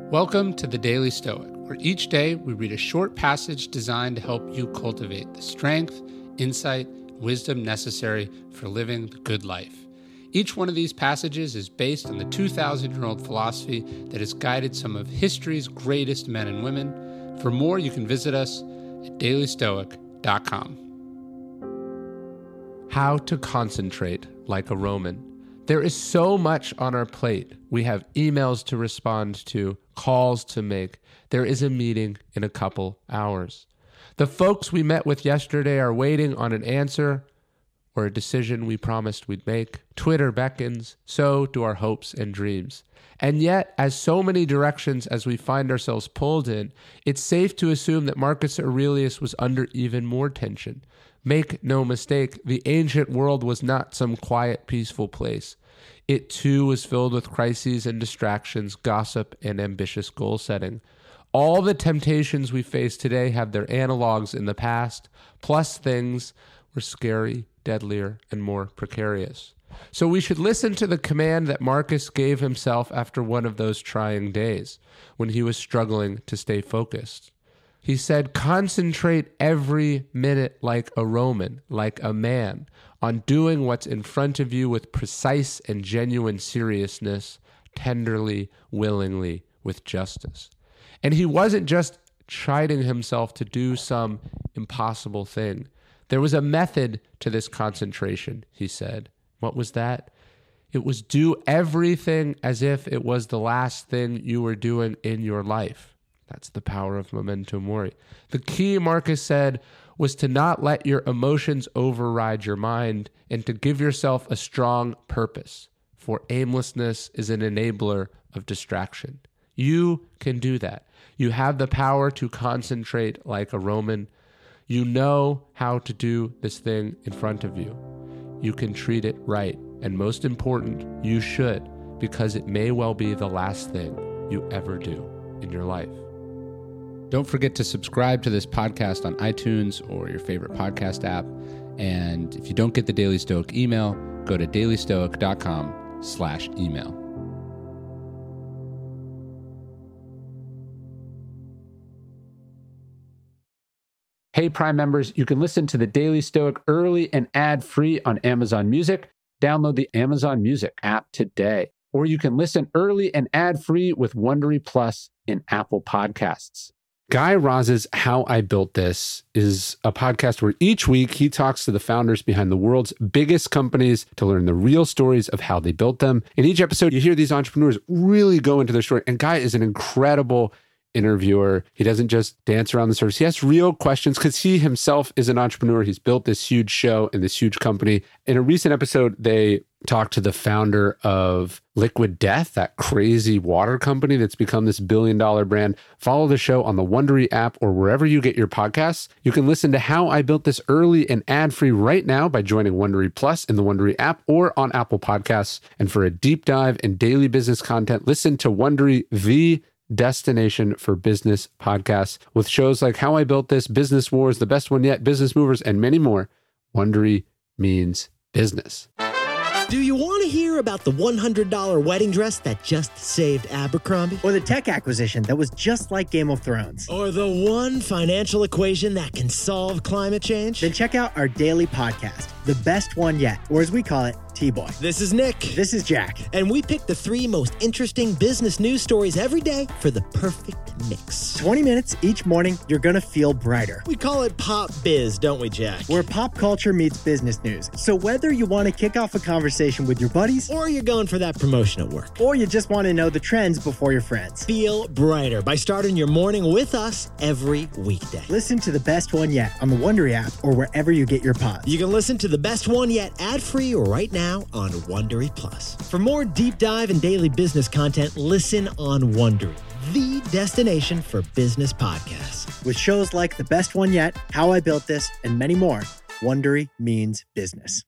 Welcome to the Daily Stoic, where each day we read a short passage designed to help you cultivate the strength, insight, and wisdom necessary for living the good life. Each one of these passages is based on the 2,000-year-old philosophy that has guided some of history's greatest men and women. For more, you can visit us at dailystoic.com. How to concentrate like a Roman. There is so much on our plate. We have emails to respond to, calls to make. There is a meeting in a couple hours. The folks we met with yesterday are waiting on an answer or a decision we promised we'd make. Twitter beckons, so do our hopes and dreams. And yet, as so many directions as we find ourselves pulled in, it's safe to assume that Marcus Aurelius was under even more tension. Make no mistake, the ancient world was not some quiet, peaceful place. It too was filled with crises and distractions, gossip, and ambitious goal setting. All the temptations we face today have their analogs in the past, plus things were scary, deadlier, and more precarious. So we should listen to the command that Marcus gave himself after one of those trying days, when he was struggling to stay focused. He said, concentrate every minute like a Roman, like a man, on doing what's in front of you with precise and genuine seriousness, tenderly, willingly, with justice. And he wasn't just chiding himself to do some impossible thing. There was a method to this concentration, he said. What was that? It was do everything as if it was the last thing you were doing in your life. That's the power of memento mori. The key, Marcus said, was to not let your emotions override your mind and to give yourself a strong purpose, for aimlessness is an enabler of distraction. You can do that. You have the power to concentrate like a Roman. You know how to do this thing in front of you. You can treat it right. And most important, you should, because it may well be the last thing you ever do in your life. Don't forget to subscribe to this podcast on iTunes or your favorite podcast app. And if you don't get the Daily Stoic email, go to dailystoic.com/email. Hey, Prime members, you can listen to the Daily Stoic early and ad-free on Amazon Music. Download the Amazon Music app today. Or you can listen early and ad-free with Wondery Plus in Apple Podcasts. Guy Raz's How I Built This is a podcast where each week he talks to the founders behind the world's biggest companies to learn the real stories of how they built them. In each episode, you hear these entrepreneurs really go into their story. And Guy is an incredible interviewer. He doesn't just dance around the surface. He asks real questions because he himself is an entrepreneur. He's built this huge show and this huge company. In a recent episode, they talked to the founder of Liquid Death, that crazy water company that's become this billion-dollar brand. Follow the show on the Wondery app or wherever you get your podcasts. You can listen to How I Built This early and ad-free right now by joining Wondery Plus in the Wondery app or on Apple Podcasts. And for a deep dive in daily business content, listen to Wondery, the destination for business podcasts, with shows like How I Built This, Business Wars, The Best One Yet, Business Movers, and many more. Wondery means business. Do you want to hear about the $100 wedding dress that just saved Abercrombie? Or the tech acquisition that was just like Game of Thrones? Or the one financial equation that can solve climate change? Then check out our daily podcast, The Best One Yet, or as we call it, T-Boy. This is Nick. This is Jack. And we pick the 3 most interesting business news stories every day for the perfect mix. 20 minutes each morning, you're going to feel brighter. We call it Pop Biz, don't we, Jack? Where pop culture meets business news. So whether you want to kick off a conversation with your buddies, or you're going for that promotion at work, or you just want to know the trends before your friends, feel brighter by starting your morning with us every weekday. Listen to The Best One Yet on the Wondery app or wherever you get your pods. You can listen to The Best One Yet ad-free right now on Wondery Plus. For more deep dive and daily business content, listen on Wondery, the destination for business podcasts. With shows like The Best One Yet, How I Built This, and many more, Wondery means business.